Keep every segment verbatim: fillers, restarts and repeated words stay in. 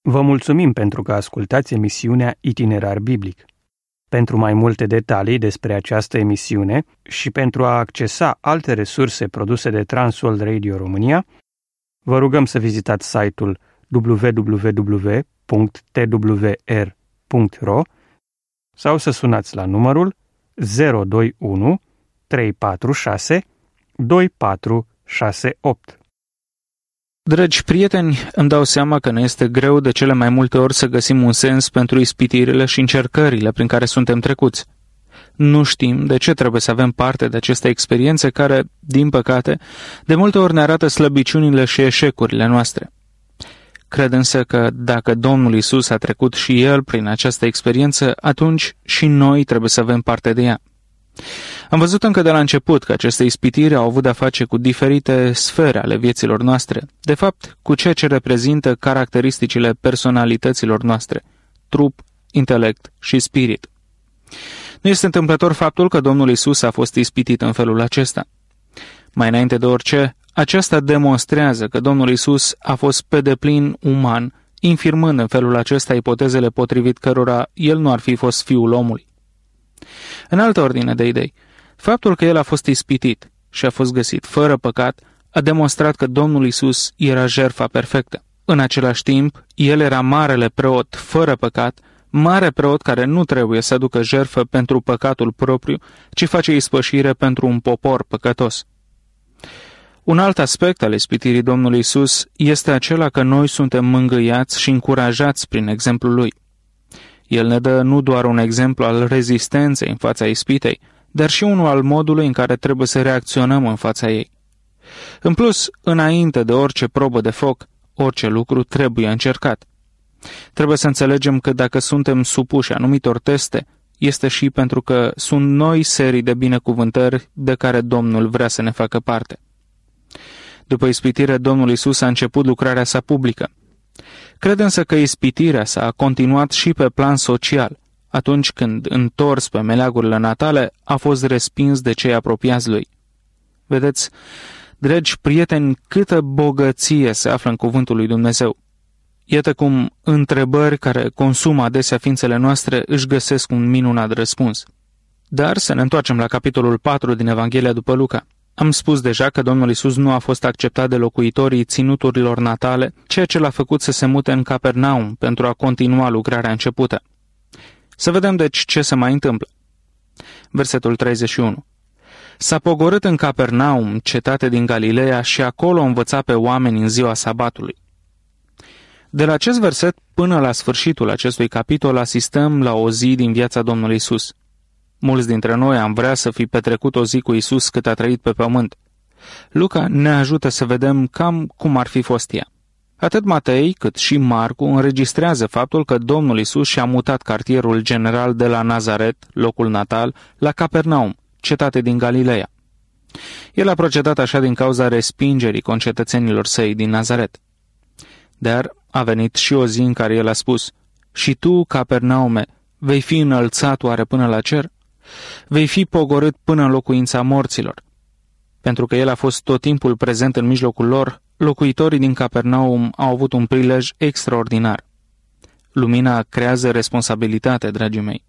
Vă mulțumim pentru că ascultați emisiunea Itinerar Biblic. Pentru mai multe detalii despre această emisiune și pentru a accesa alte resurse produse de Transworld Radio România, vă rugăm să vizitați site-ul w w w punct t w r punct r o sau să sunați la numărul zero doi unu trei patru șase doi patru șase opt. Dragi prieteni, îmi dau seama că ne este greu de cele mai multe ori să găsim un sens pentru ispitirile și încercările prin care suntem trecuți. Nu știm de ce trebuie să avem parte de aceste experiențe care, din păcate, de multe ori ne arată slăbiciunile și eșecurile noastre. Cred însă că dacă Domnul Iisus a trecut și El prin această experiență, atunci și noi trebuie să avem parte de ea. Am văzut încă de la început că aceste ispitiri au avut de-a face cu diferite sfere ale vieților noastre, de fapt cu ceea ce reprezintă caracteristicile personalităților noastre, trup, intelect și spirit. Nu este întâmplător faptul că Domnul Iisus a fost ispitit în felul acesta. Mai înainte de orice, aceasta demonstrează că Domnul Iisus a fost pe deplin uman, infirmând în felul acesta ipotezele potrivit cărora El nu ar fi fost Fiul omului. În altă ordine de idei, faptul că El a fost ispitit și a fost găsit fără păcat a demonstrat că Domnul Iisus era jertfa perfectă. În același timp, El era marele preot fără păcat, mare preot care nu trebuie să aducă jertfă pentru păcatul propriu, ci face ispășire pentru un popor păcătos. Un alt aspect al ispitirii Domnului Iisus este acela că noi suntem mângâiați și încurajați prin exemplul Lui. El ne dă nu doar un exemplu al rezistenței în fața ispitei, dar și unul al modului în care trebuie să reacționăm în fața ei. În plus, înainte de orice probă de foc, orice lucru trebuie încercat. Trebuie să înțelegem că dacă suntem supuși anumitor teste, este și pentru că sunt noi serii de binecuvântări de care Domnul vrea să ne facă parte. După ispitire, Domnul Iisus a început lucrarea sa publică. Cred însă că ispitirea sa a continuat și pe plan social, atunci când, întors pe meleagurile natale, a fost respins de cei apropiați lui. Vedeți, dragi prieteni, câtă bogăție se află în cuvântul lui Dumnezeu. Iată cum întrebări care consumă adesea ființele noastre își găsesc un minunat răspuns. Dar să ne întoarcem la capitolul patru din Evanghelia după Luca. Am spus deja că Domnul Iisus nu a fost acceptat de locuitorii ținuturilor natale, ceea ce l-a făcut să se mute în Capernaum pentru a continua lucrarea începută. Să vedem deci ce se mai întâmplă. Versetul treizeci și unu. S-a pogorât în Capernaum, cetate din Galileea, și acolo învăța pe oameni în ziua sabatului. De la acest verset până la sfârșitul acestui capitol asistăm la o zi din viața Domnului Iisus. Mulți dintre noi am vrea să fi petrecut o zi cu Iisus cât a trăit pe pământ. Luca ne ajută să vedem cam cum ar fi fost ea. Atât Matei cât și Marcu înregistrează faptul că Domnul Iisus și-a mutat cartierul general de la Nazaret, locul natal, la Capernaum, cetate din Galileea. El a procedat așa din cauza respingerii concetățenilor săi din Nazaret. Dar a venit și o zi în care el a spus: și tu, Capernaume, vei fi înălțat oare până la cer? Vei fi pogorât până în locuința morților. Pentru că el a fost tot timpul prezent în mijlocul lor, locuitorii din Capernaum au avut un prilej extraordinar. Lumina creează responsabilitate, dragii mei.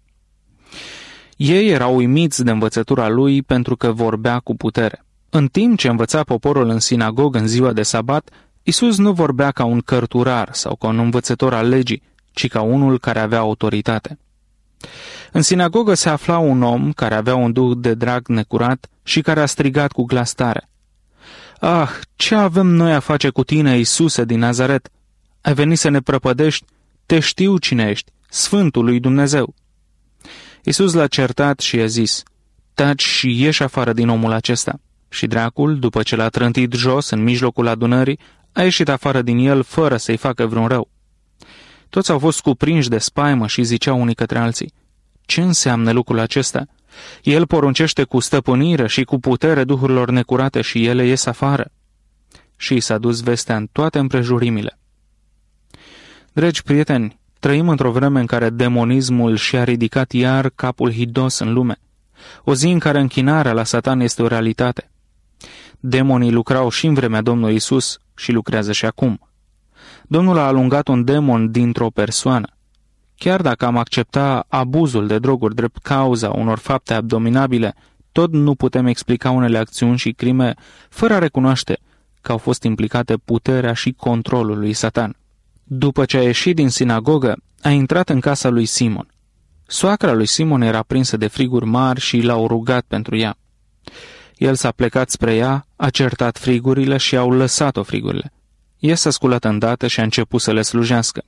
Ei erau uimiți de învățătura lui pentru că vorbea cu putere. În timp ce învăța poporul în sinagogă în ziua de sabat, Iisus nu vorbea ca un cărturar sau ca un învățător al legii, ci ca unul care avea autoritate. În sinagogă se afla un om care avea un duh de drag necurat și care a strigat cu glas tare: Ah, ce avem noi a face cu tine, Iisuse din Nazaret? Ai venit să ne prăpădești? Te știu cine ești, Sfântul lui Dumnezeu. Iisus l-a certat și i-a zis: Taci și ieși afară din omul acesta. Și dracul, după ce l-a trântit jos în mijlocul adunării, a ieșit afară din el fără să-i facă vreun rău. Toți au fost cuprinși de spaimă și ziceau unii către alții: Ce înseamnă lucrul acesta? El poruncește cu stăpânire și cu putere duhurilor necurate și ele ies afară. Și i s-a dus vestea în toate împrejurimile. Dragi prieteni, trăim într-o vreme în care demonismul și-a ridicat iar capul hidos în lume. O zi în care închinarea la Satan este o realitate. Demonii lucrau și în vremea Domnului Iisus și lucrează și acum. Domnul a alungat un demon dintr-o persoană. Chiar dacă am accepta abuzul de droguri drept cauza unor fapte abominabile, tot nu putem explica unele acțiuni și crime fără a recunoaște că au fost implicate puterea și controlul lui Satan. După ce a ieșit din sinagogă, a intrat în casa lui Simon. Soacra lui Simon era prinsă de friguri mari și l-au rugat pentru ea. El s-a plecat spre ea, a certat frigurile și au lăsat-o frigurile. Ea s-a sculat îndată și a început să le slujească.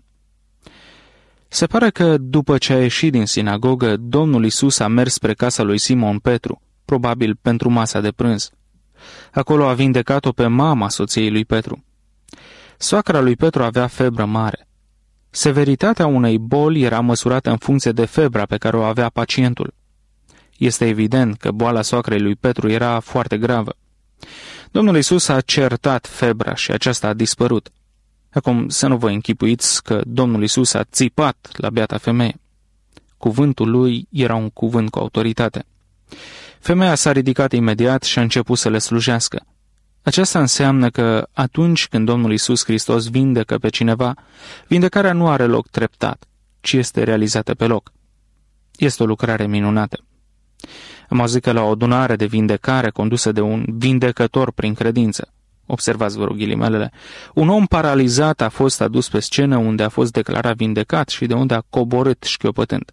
Se pare că, după ce a ieșit din sinagogă, Domnul Iisus a mers spre casa lui Simon Petru, probabil pentru masa de prânz. Acolo a vindecat-o pe mama soției lui Petru. Soacra lui Petru avea febră mare. Severitatea unei boli era măsurată în funcție de febra pe care o avea pacientul. Este evident că boala soacrei lui Petru era foarte gravă. Domnul Iisus a certat febra și aceasta a dispărut. Acum să nu vă închipuiți că Domnul Iisus a țipat la beata femeie. Cuvântul lui era un cuvânt cu autoritate. Femeia s-a ridicat imediat și a început să le slujească. Aceasta înseamnă că atunci când Domnul Iisus Hristos vindecă pe cineva, vindecarea nu are loc treptat, ci este realizată pe loc. Este o lucrare minunată. Am auzit că la o adunare de vindecare condusă de un vindecător prin credință, observați, vă rog, ghilimelele, un om paralizat a fost adus pe scenă unde a fost declarat vindecat și de unde a coborât șchiopătând.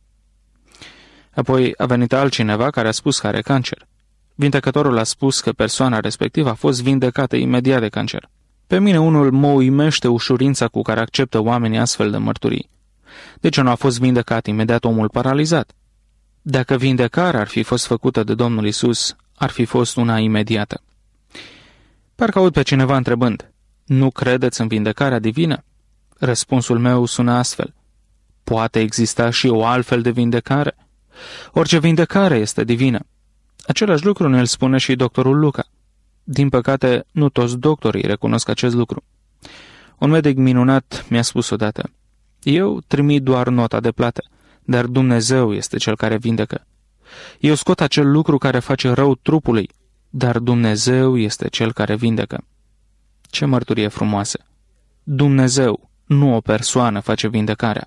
Apoi a venit altcineva care a spus că are cancer. Vindecătorul a spus că persoana respectivă a fost vindecată imediat de cancer. Pe mine unul mă uimește ușurința cu care acceptă oamenii astfel de mărturii. De ce nu a fost vindecat imediat omul paralizat? Dacă vindecarea ar fi fost făcută de Domnul Iisus, ar fi fost una imediată. Parcă aud pe cineva întrebând, nu credeți în vindecarea divină? Răspunsul meu sună astfel, poate exista și o altfel de vindecare? Orice vindecare este divină. Același lucru ne-l spune și doctorul Luca. Din păcate, nu toți doctorii recunosc acest lucru. Un medic minunat mi-a spus odată, eu trimit doar nota de plată, dar Dumnezeu este cel care vindecă. Eu scot acel lucru care face rău trupului, dar Dumnezeu este cel care vindecă. Ce mărturie frumoasă! Dumnezeu, nu o persoană, face vindecarea.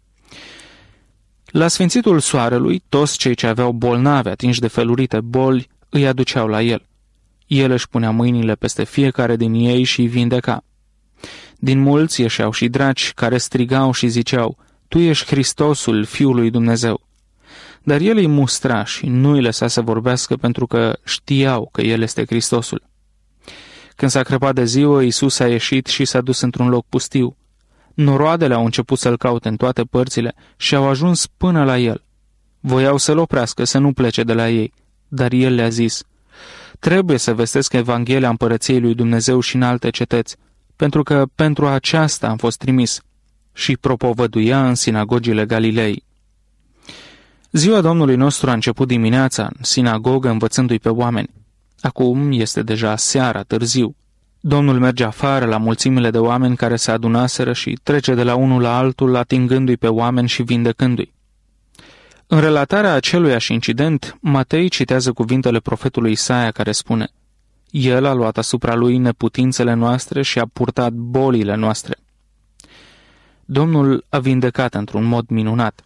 La sfințitul soarelui, toți cei ce aveau bolnavi atinși de felurite boli îi aduceau la el. El își punea mâinile peste fiecare din ei și îi vindeca. Din mulți ieșeau și draci care strigau și ziceau, Tu ești Hristosul, Fiul lui Dumnezeu. Dar el îi mustra și nu îi lăsa să vorbească pentru că știau că el este Hristosul. Când s-a crăpat de ziua, Iisus a ieșit și s-a dus într-un loc pustiu. Noroadele au început să-l caute în toate părțile și au ajuns până la el. Voiau să-l oprească, să nu plece de la ei, dar el le-a zis, trebuie să vestesc Evanghelia Împărăției lui Dumnezeu și în alte cetăți, pentru că pentru aceasta am fost trimis. Și propovăduia în sinagogile Galilei. Ziua Domnului nostru a început dimineața în sinagogă învățându-i pe oameni. Acum este deja seara, târziu. Domnul merge afară la mulțimile de oameni care se adunaseră și trece de la unul la altul atingându-i pe oameni și vindecându-i. În relatarea aceluiași incident, Matei citează cuvintele profetului Isaia care spune, El a luat asupra lui neputințele noastre și a purtat bolile noastre. Domnul a vindecat într-un mod minunat.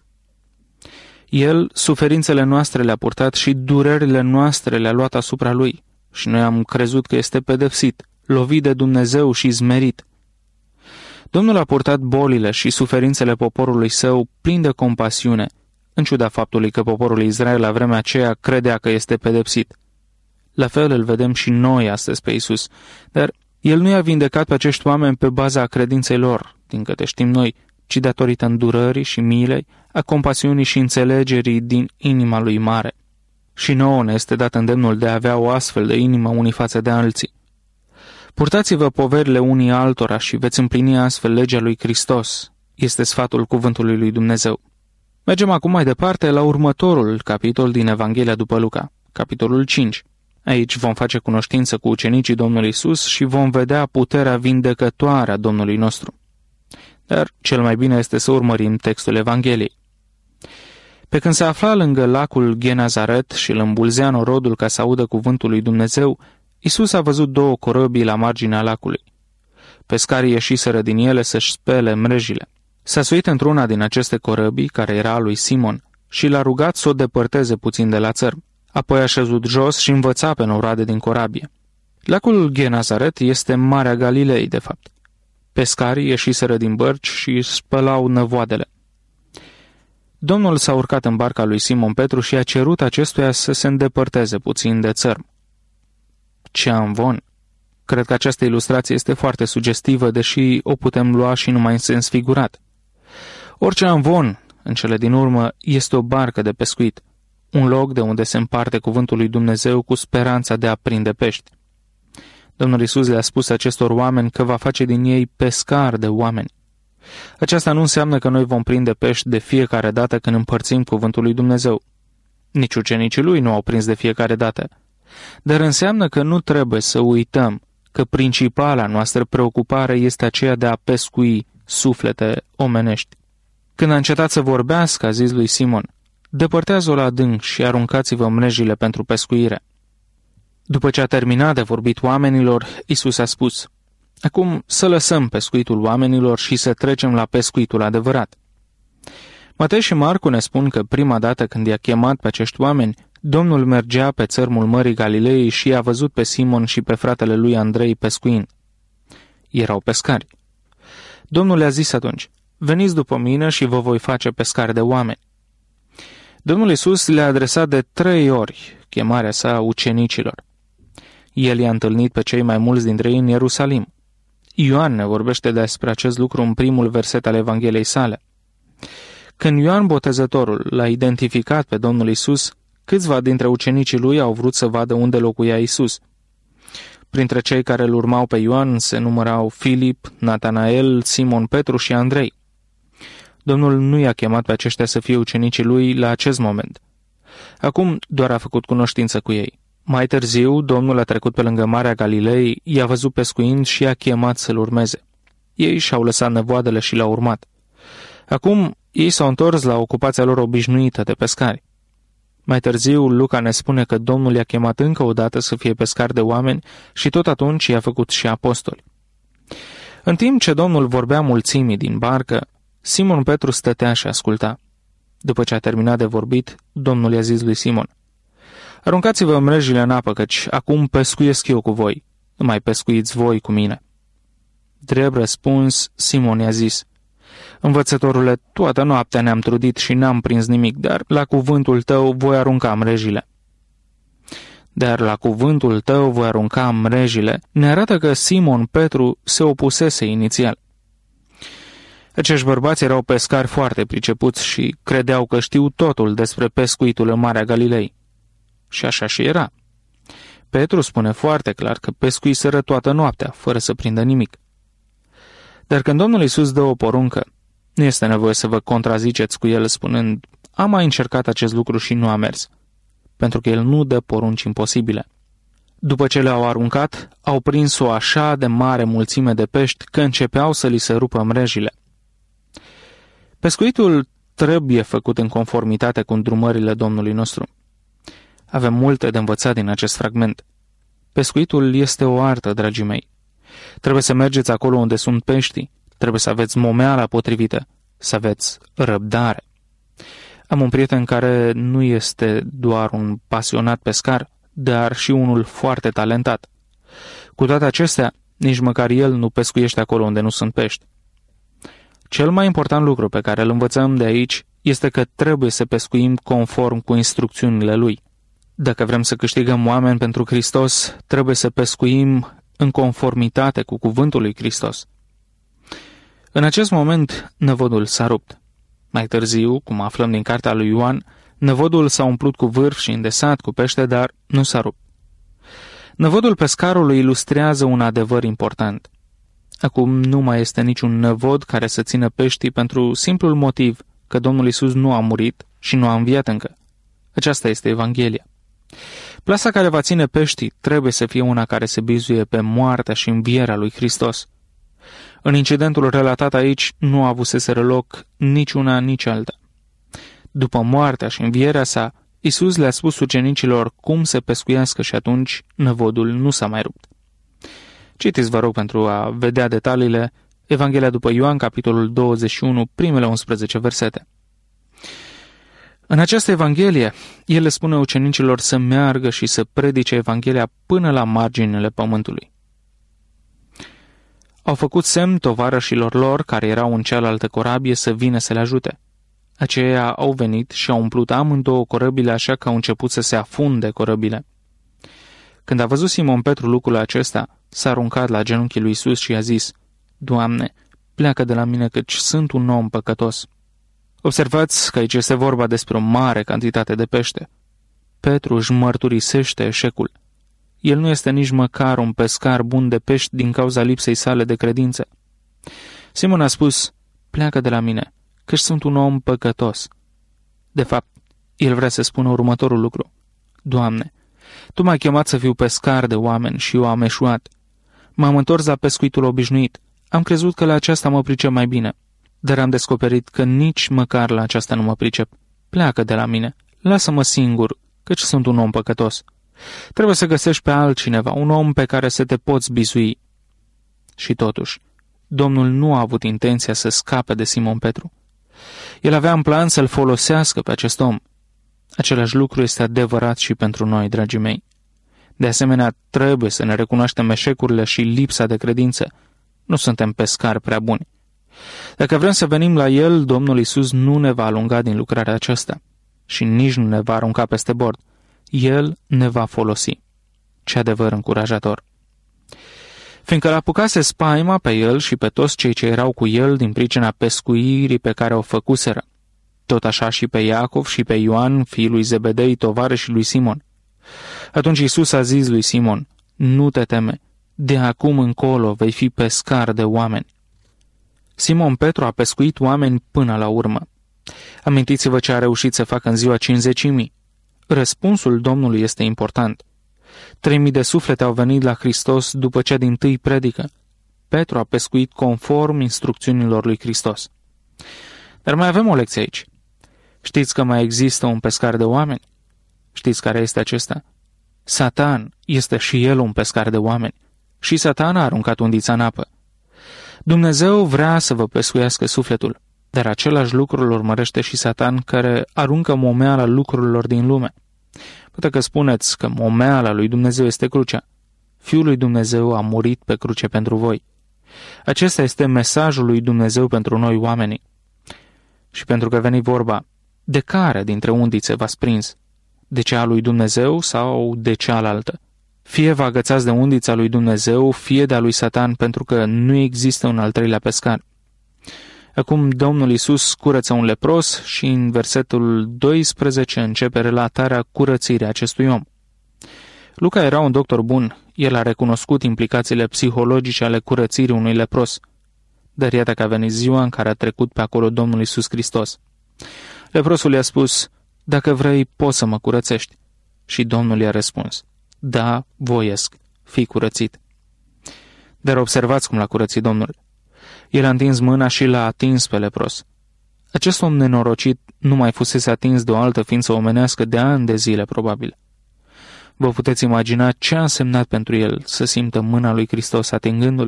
El, suferințele noastre le-a purtat și durerile noastre le-a luat asupra lui și noi am crezut că este pedepsit, lovit de Dumnezeu și zmerit. Domnul a purtat bolile și suferințele poporului său plin de compasiune, în ciuda faptului că poporul Israel la vremea aceea credea că este pedepsit. La fel îl vedem și noi astăzi pe Iisus, dar El nu i-a vindecat pe acești oameni pe baza credinței lor, din câte știm noi, ci datorită îndurării și milei, a compasiunii și înțelegerii din inima lui mare. Și nouă ne este dat îndemnul de a avea o astfel de inimă unii față de alții. Purtați-vă poverile unii altora și veți împlini astfel legea lui Hristos, este sfatul cuvântului lui Dumnezeu. Mergem acum mai departe la următorul capitol din Evanghelia după Luca, capitolul cinci. Aici vom face cunoștință cu ucenicii Domnului Iisus și vom vedea puterea vindecătoare a Domnului nostru. Dar cel mai bine este să urmărim textul Evangheliei. Pe când se afla lângă lacul Genazaret și îl îmbulzea norodul ca să audă cuvântul lui Dumnezeu, Iisus a văzut două corăbii la marginea lacului. Pescarii ieșiseră din ele să-și spele mrejile. S-a suit într-una din aceste corăbii, care era a lui Simon, și l-a rugat să o depărteze puțin de la țărm. Apoi a șezut jos și învăța pe noroade din corabie. Lacul Genazaret este Marea Galilei, de fapt. Pescarii ieșiseră din bărci și spălau năvoadele. Domnul s-a urcat în barca lui Simon Petru și a cerut acestuia să se îndepărteze puțin de țărm. Ce amvon! Cred că această ilustrație este foarte sugestivă, deși o putem lua și numai în sens figurat. Orice amvon, în cele din urmă, este o barcă de pescuit, un loc de unde se împarte cuvântul lui Dumnezeu cu speranța de a prinde pești. Domnul Iisus le-a spus acestor oameni că va face din ei pescari de oameni. Aceasta nu înseamnă că noi vom prinde pești de fiecare dată când împărțim cuvântul lui Dumnezeu. Nici ucenicii lui nu au prins de fiecare dată. Dar înseamnă că nu trebuie să uităm că principala noastră preocupare este aceea de a pescui suflete omenești. Când a încetat să vorbească, a zis lui Simon: depărtează-o la adânc și aruncați-vă mrejile pentru pescuire. După ce a terminat de vorbit oamenilor, Iisus a spus: acum să lăsăm pescuitul oamenilor și să trecem la pescuitul adevărat. Matei și Marcu ne spun că prima dată când i-a chemat pe acești oameni, Domnul mergea pe țărmul Mării Galilei și i-a văzut pe Simon și pe fratele lui Andrei pescuind. Erau pescari. Domnul le-a zis atunci: veniți după mine și vă voi face pescari de oameni. Domnul Iisus le-a adresat de trei ori chemarea sa ucenicilor. El i-a întâlnit pe cei mai mulți dintre ei în Ierusalim. Ioan ne vorbește despre acest lucru în primul verset al Evangheliei sale. Când Ioan Botezătorul l-a identificat pe Domnul Iisus, câțiva dintre ucenicii lui au vrut să vadă unde locuia Iisus. Printre cei care îl urmau pe Ioan se numărau Filip, Natanael, Simon Petru și Andrei. Domnul nu i-a chemat pe aceștia să fie ucenicii lui la acest moment. Acum doar a făcut cunoștință cu ei. Mai târziu, Domnul a trecut pe lângă Marea Galilei, i-a văzut pescuind și i-a chemat să-l urmeze. Ei și-au lăsat nevoadele și l-au urmat. Acum, ei s-au întors la ocupația lor obișnuită de pescari. Mai târziu, Luca ne spune că Domnul i-a chemat încă o dată să fie pescari de oameni și tot atunci i-a făcut și apostoli. În timp ce Domnul vorbea mulțimii din barcă, Simon Petru stătea și asculta. După ce a terminat de vorbit, Domnul i-a zis lui Simon: aruncați-vă mrejile în apă, căci acum pescuiesc eu cu voi, nu mai pescuiți voi cu mine. Drept răspuns, Simon i-a zis: învățătorule, toată noaptea ne-am trudit și n-am prins nimic, dar la cuvântul tău voi arunca mrejile. Dar la cuvântul tău voi arunca mrejile ne arată că Simon Petru se opusese inițial. Acești bărbați erau pescari foarte pricepuți și credeau că știu totul despre pescuitul în Marea Galilei. Și așa și era. Petru spune foarte clar că pescuiseră toată noaptea, fără să prindă nimic. Dar când Domnul Iisus dă o poruncă, nu este nevoie să vă contraziceți cu el spunând: am mai încercat acest lucru și nu a mers, pentru că el nu dă porunci imposibile. După ce le-au aruncat, au prins o așa de mare mulțime de pești că începeau să li se rupă mrejile. Pescuitul trebuie făcut în conformitate cu îndrumările Domnului nostru. Avem multe de învățat din acest fragment. Pescuitul este o artă, dragii mei. Trebuie să mergeți acolo unde sunt peștii, trebuie să aveți momeala potrivită, să aveți răbdare. Am un prieten care nu este doar un pasionat pescar, dar și unul foarte talentat. Cu toate acestea, nici măcar el nu pescuiește acolo unde nu sunt pești. Cel mai important lucru pe care îl învățăm de aici este că trebuie să pescuim conform cu instrucțiunile lui. Dacă vrem să câștigăm oameni pentru Hristos, trebuie să pescuim în conformitate cu cuvântul lui Hristos. În acest moment, năvodul s-a rupt. Mai târziu, cum aflăm din cartea lui Ioan, năvodul s-a umplut cu vârf și îndesat cu pește, dar nu s-a rupt. Năvodul pescarului ilustrează un adevăr important. Acum nu mai este niciun năvod care să țină peștii pentru simplul motiv că Domnul Iisus nu a murit și nu a înviat încă. Aceasta este Evanghelia. Plasa care va ține peștii trebuie să fie una care se bizuie pe moartea și învierea lui Hristos. În incidentul relatat aici nu a avuseseră loc nici una, nici alta. După moartea și învierea sa, Iisus le-a spus ucenicilor cum să pescuiască și atunci năvodul nu s-a mai rupt. Citiți, vă rog, pentru a vedea detaliile, Evanghelia după Ioan, capitolul douăzeci și unu, primele unsprezece versete. În această Evanghelie, el le spune ucenicilor să meargă și să predice Evanghelia până la marginile pământului. Au făcut semn tovarășilor lor, care erau în cealaltă corabie, să vină să le ajute. Aceia au venit și au umplut amândouă corăbile, așa că au început să se afunde corăbile. Când a văzut Simon Petru lucrul acesta, s-a aruncat la genunchii lui Iisus și a zis: Doamne, pleacă de la mine, căci sunt un om păcătos. Observați că aici este vorba despre o mare cantitate de pește. Petru își mărturisește eșecul. El nu este nici măcar un pescar bun de pești din cauza lipsei sale de credință. Simon a spus: pleacă de la mine, căci sunt un om păcătos. De fapt, el vrea să spună următorul lucru: Doamne, Tu m-ai chemat să fiu pescar de oameni și eu am eșuat. M-am întors la pescuitul obișnuit. Am crezut că la aceasta mă pricep mai bine, dar am descoperit că nici măcar la aceasta nu mă pricep. Pleacă de la mine, lasă-mă singur, căci sunt un om păcătos. Trebuie să găsești pe altcineva, un om pe care să te poți bizui. Și totuși, Domnul nu a avut intenția să scape de Simon Petru. El avea în plan să-l folosească pe acest om. Același lucru este adevărat și pentru noi, dragii mei. De asemenea, trebuie să ne recunoaștem eșecurile și lipsa de credință. Nu suntem pescari prea buni. Dacă vrem să venim la El, Domnul Iisus nu ne va alunga din lucrarea aceasta și nici nu ne va arunca peste bord. El ne va folosi. Ce adevăr încurajator! Fiindcă l-apucase spaima pe el și pe toți cei ce erau cu el din pricina pescuirii pe care o făcuseră, tot așa și pe Iacov și pe Ioan, fiul lui Zebedei, tovarășii lui Simon. Atunci Iisus a zis lui Simon: nu te teme, de acum încolo vei fi pescar de oameni. Simon Petru a pescuit oameni până la urmă. Amintiți-vă ce a reușit să facă în ziua cincizecimii. Răspunsul Domnului este important. Trei mii de suflete au venit la Hristos după cea dintâi predică. Petru a pescuit conform instrucțiunilor lui Hristos. Dar mai avem o lecție aici. Știți că mai există un pescar de oameni? Știți care este acesta? Satan este și el un pescar de oameni. Și Satan a aruncat undița în apă. Dumnezeu vrea să vă pescuiască sufletul, dar același lucru îl urmărește și Satan, care aruncă momeala lucrurilor din lume. Poate că spuneți că momeala lui Dumnezeu este crucea. Fiul lui Dumnezeu a murit pe cruce pentru voi. Acesta este mesajul lui Dumnezeu pentru noi oamenii. Și pentru că veni vorba, de care dintre undițe v-ați prins? De cea a lui Dumnezeu sau de cealaltă? Fie vă agățați de undița lui Dumnezeu, fie de a lui Satan, pentru că nu există un al treilea pescar. Acum Domnul Iisus curăță un lepros și în versetul doisprezece începe relatarea curățirii acestui om. Luca era un doctor bun, el a recunoscut implicațiile psihologice ale curățirii unui lepros. Dar iată că a venit ziua în care a trecut pe acolo Domnul Iisus Hristos. Leprosul i-a spus: dacă vrei, poți să mă curățești. Și Domnul i-a răspuns: da, voiesc, fii curățit. Dar observați cum l-a curățit Domnul. El a întins mâna și l-a atins pe lepros. Acest om nenorocit nu mai fusese atins de o altă ființă omenească de ani de zile, probabil. Vă puteți imagina ce a însemnat pentru el să simtă mâna lui Hristos atingându-l?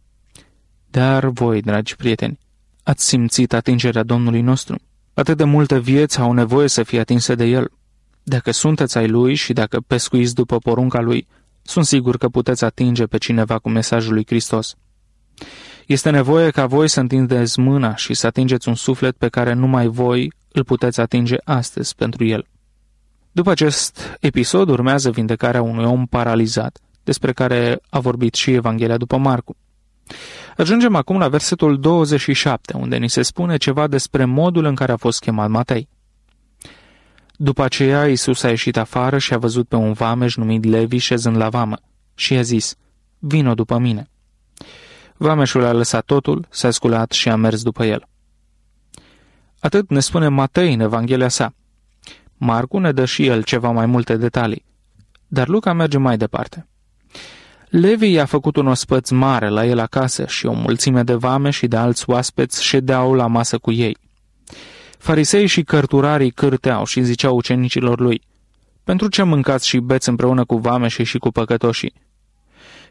Dar voi, dragi prieteni, ați simțit atingerea Domnului nostru? Atât de multe vieți au nevoie să fie atinse de El. Dacă sunteți ai Lui și dacă pescuiți după porunca Lui, sunt sigur că puteți atinge pe cineva cu mesajul lui Hristos. Este nevoie ca voi să întindeți mâna și să atingeți un suflet pe care numai voi îl puteți atinge astăzi pentru el. După acest episod urmează vindecarea unui om paralizat, despre care a vorbit și Evanghelia după Marcu. Ajungem acum la versetul douăzeci și șapte, unde ni se spune ceva despre modul în care a fost chemat Matei. După aceea, Iisus a ieșit afară și a văzut pe un vameș numit Levi șezând la vamă și i-a zis: vino după mine. Vameșul a lăsat totul, s-a sculat și a mers după el. Atât ne spune Matei în Evanghelia sa. Marcu ne dă și el ceva mai multe detalii, dar Luca merge mai departe. Levi i-a făcut un ospăț mare la el acasă și o mulțime de vame și de alți oaspeți ședeau la masă cu ei. Farisei și cărturarii cârteau și ziceau ucenicilor lui: pentru ce mâncați și beți împreună cu vameșii și cu păcătoșii?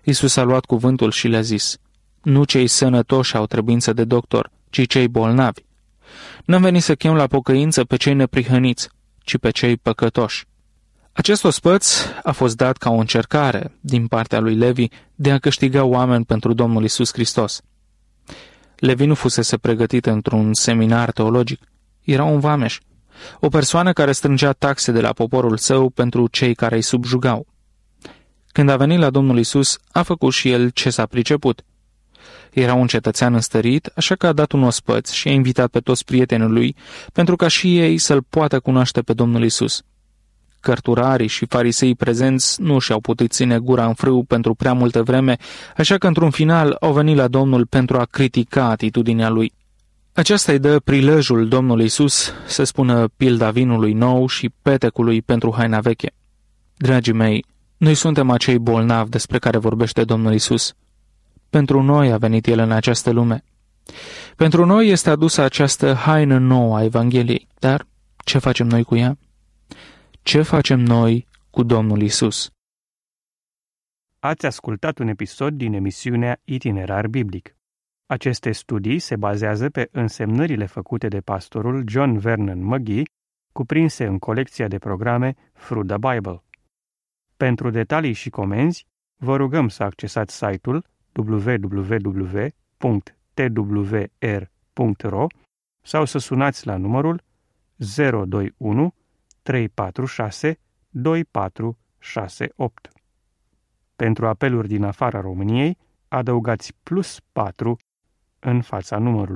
Iisus a luat cuvântul și le-a zis: nu cei sănătoși au trebuință de doctor, ci cei bolnavi. N-am venit să chem la pocăință pe cei neprihăniți, ci pe cei păcătoși. Acest ospăț a fost dat ca o încercare din partea lui Levi de a câștiga oameni pentru Domnul Iisus Hristos. Levi nu fusese pregătit într-un seminar teologic. Era un vameș, o persoană care strângea taxe de la poporul său pentru cei care îi subjugau. Când a venit la Domnul Iisus, a făcut și el ce s-a priceput. Era un cetățean înstărit, așa că a dat un ospăț și a invitat pe toți prietenii lui, pentru ca și ei să-l poată cunoaște pe Domnul Iisus. Cărturarii și farisei prezenți nu și-au putut ține gura în frâu pentru prea multă vreme, așa că într-un final au venit la Domnul pentru a critica atitudinea lui. Aceasta îi dă prilejul Domnului Iisus să spună pilda vinului nou și petecului pentru haina veche. Dragii mei, noi suntem acei bolnavi despre care vorbește Domnul Iisus. Pentru noi a venit El în această lume. Pentru noi este adusă această haină nouă a Evangheliei, dar ce facem noi cu ea? Ce facem noi cu Domnul Iisus? Ați ascultat un episod din emisiunea Itinerar Biblic. Aceste studii se bazează pe însemnările făcute de pastorul John Vernon McGee, cuprinse în colecția de programe Through the Bible. Pentru detalii și comenzi, vă rugăm să accesați site-ul w w w punct t w r punct r o sau să sunați la numărul zero doi unu trei patru șase doi patru șase opt. Pentru apeluri din afara României, adăugați plus patru în fața numărului.